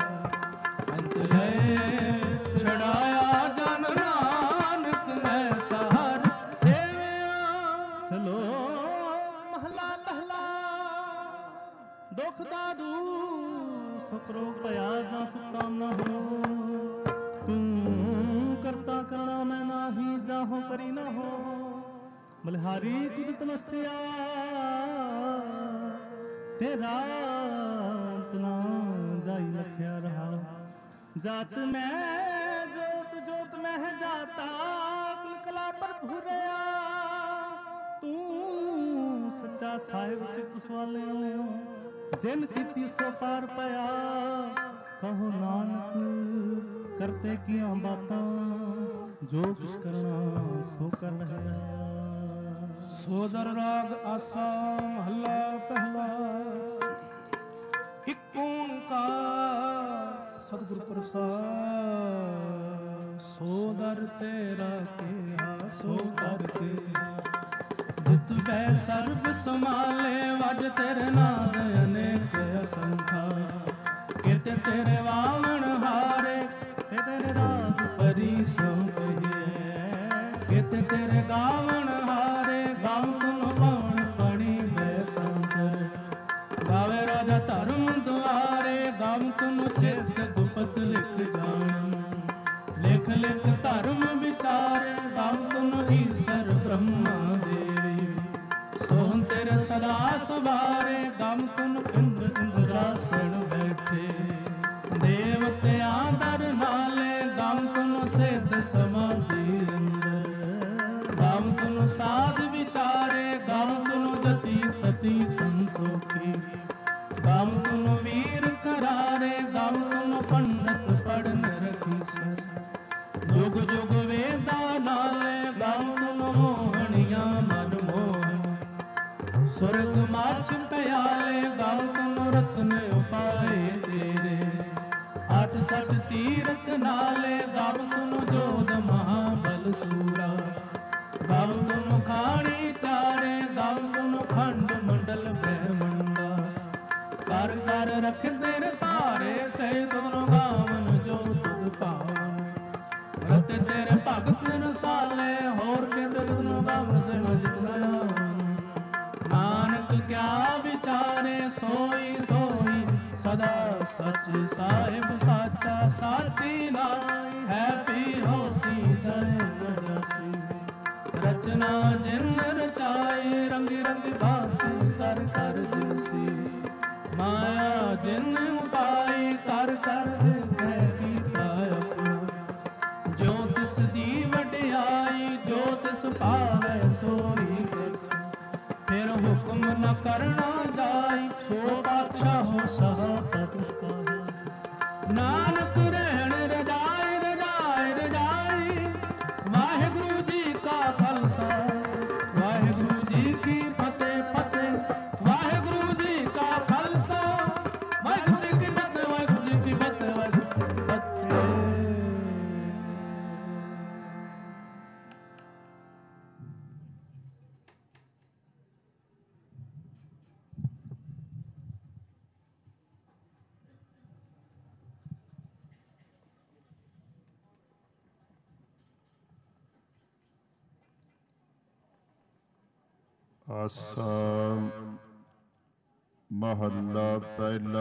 छड़ाया जन नानक ऐसा हर सेवया, सलोक सब काम न हो। तू करता करना मैं नाही, जाहो करी न हो। बलिहारी खुद तमस्या तेरा इतना जाई लख्या रहा। जात में जोत जोत में है जाता, कला पर भुरया। तू सच्चा साहिब सिख सवाले जिन कीती सो पार पाया। कहो नानक करते किया बातां, जो कुछ करना सो कर रहा। ਸੋਦਰ ਰਾਗ ਆਸਾ ਮਹੱਲਾ ਪਹਿਲਾ। ਇੱਕ ਓੰਕਾਰ ਸਤਿਗੁਰ ਪ੍ਰਸਾਦ। ਸੋਦਰ ਤੇਰਾ ਕਿਹਾ ਸੋ ਕਰ ਤੇਰਾ, ਜਿਤ ਬੈ ਸਰਬ ਸਮਾਲੇ। ਵਜ ਤੇਰੇ ਨਾਦ ਅਨੇਕ ਅਸੰਖਾ, ਕਿਤੇ ਤੇਰੇ ਵਾਵਣ ਹਾਰੇ। तेरे राग ਪਰੀ ਸੋ ਕਹੀਏ, ਕਿਤੇ ਤੇਰੇ ਗਾਵਣ ਹਾਰੇ। ਗਾਵ ਤੁਨ ਪਾਉਣ ਪਣੀ ਬੈ ਸੰਤਰ, ਗਾਵੇ ਰਾਜਾ ਧਰਮ ਦੁਆਰੇ। ਗਾਵ ਤੁਨ ਚੇਤ ਗੁਪਤ ਲਿਖ ਜਾਣ, ਲਿਖ ਲਿਖ ਧਰਮ ਵਿਚਾਰੇ। ਗਾਵ ਤੁਨ ਈਸਰ ਬ੍ਰਹਮਾ ਦੇਵੀ, ਸੋਹਣ ਤੇਰੇ ਸਦਾ ਸਵਾਰੇ। ਗਾਵ ਤੁਨ ਇੰਦਰ ਇੰਦਰਾਸਣ ਬੈਠੇ, ਦੇਵਤਿਆਂ ਦਰ ਨਾਲੇ। ਗਾਵ ਤੁਨ ਸਿੱਧ ਸਮਾਧੀ ਅੰਦਰ, ਗਾਵ ਤੁਨ ਸਾਧ ਵਿਚਾਰੇ। ਗਾਵ ਤੁਨ ਜਤੀ ਸਤੀ ਸੰਤੋਖੀ, ਗਾਵ ਤੁਨ ਵੀਰ ਕਰਾਰੇ। ਗਾਵ ਤੁਨ ਪੰਡਤ ਪੜਨ ਰਖੀ ਸਸ, ਜੁਗ ਜੁਗ ਵੇਦਾਂ ਨਾਲੇ। ਗਾਵ ਤੁਨ ਮੋਹਣੀਆਂ ਮਨ ਮੋਹਨ, ਸੁਰਗ ਮਾਛ ਪਿਆਲੇ। ਗਾਵ ਤੁਨ ਰਤਨ ਉਪਾਏ ਤੇਰੇ, ਅਠ ਸਠ ਤੀਰਥ ਨਾਲੇ। ਗਾਵ ਤੁਨ ਜੋਧ ਮਹਾਬਲ ਸੂਰਾ, ਗਾਵ ਤੁਨ ਖਾਣੀ ਚਾਰੇ। ਗਾਵ ਤੁਨ ਖੰਡ ਮੰਡਲ ਬ੍ਰਹਮੰਡਾ, ਕਰ ਕਰ ਰਖਦੇ ਧਾਰੇ। ਸਹਿ ਤੁਨ ਗਾਵਨ ਜੋ ਤੁਧ ਭਾਵਨ, ਰਤੇ ਤੇਰੇ ਭਗਤ ਰਸਾਲੇ। ਹੋਰ ਕਿਤੇ ਤੁਨ ਗਾਵਨ ਸੇ ਜਿਤ ਗਇਆ। ਨਾਨਕ ਕਿਆ ਵਿਚਾਰੇ, ਸੋਈ ਸੋਈ ਸਦਾ ਸੱਚ। ਸਾਹਿਬ ਸਾਚਾ ਸਾਚੀ ਨਾਈ, ਹੈ ਪੀ ਹੋਸੀ ਜੈ ਨਰਸੀ। ਰਚਨਾ ਜਿਨ ਰਚਾਏ, ਰੰਗ ਰੰਗ ਭਾਂਤੀ ਕਰ ਕਰ ਦਿਸੀ। ਮਾਇਆ ਜਿਨ ਉਪਾਈ, ਕਰ ਕਰ ਦੇਖੈ ਕੀਤਾ ਆਪਣਾ। ਜੋ ਤਿਸ ਦੀ ਵਡਿਆਈ, ਜੋ ਤਿਸ ਭਾਵੈ ਸੋਈ ਕਰਸੀ। ਫਿਰ ਹੁਕਮ ਨ ਕਰਨਾ ਜਾਈ, ਸੋ ਪਾਤਸ਼ਾਹੋ ਸਹ ਤਤ ਸਹ। ਨਾਨਕ ਰਹਿਣ ਰਜਾਈ ਰਜਾਈ ਰਜਾਈ। ਵਾਹਿਗੁਰੂ ਜੀ ਕਾ ਖਾਲਸਾ, ਵਾਹਿਗੁਰੂ ਜੀ ਕੀ ਫਤਿਹ ਫਤਿਹ। ਵਾਹਿਗੁਰੂ ਜੀ ਕਾ ਖਾਲਸਾ, ਵਾਹਿਗੁਰੂ ਜੀ ਕੀ ਫਤਿਹ। ਵਾਹਿਗੁਰੂ ਜੀ ਕੀ ਫਤਿਹ, ਵਾਹਿਗੁਰੂ ਜੀ ਕੀ ਫਤਿਹ। ਆਸਾ ਮਹੱਲਾ ਪਹਿਲਾ।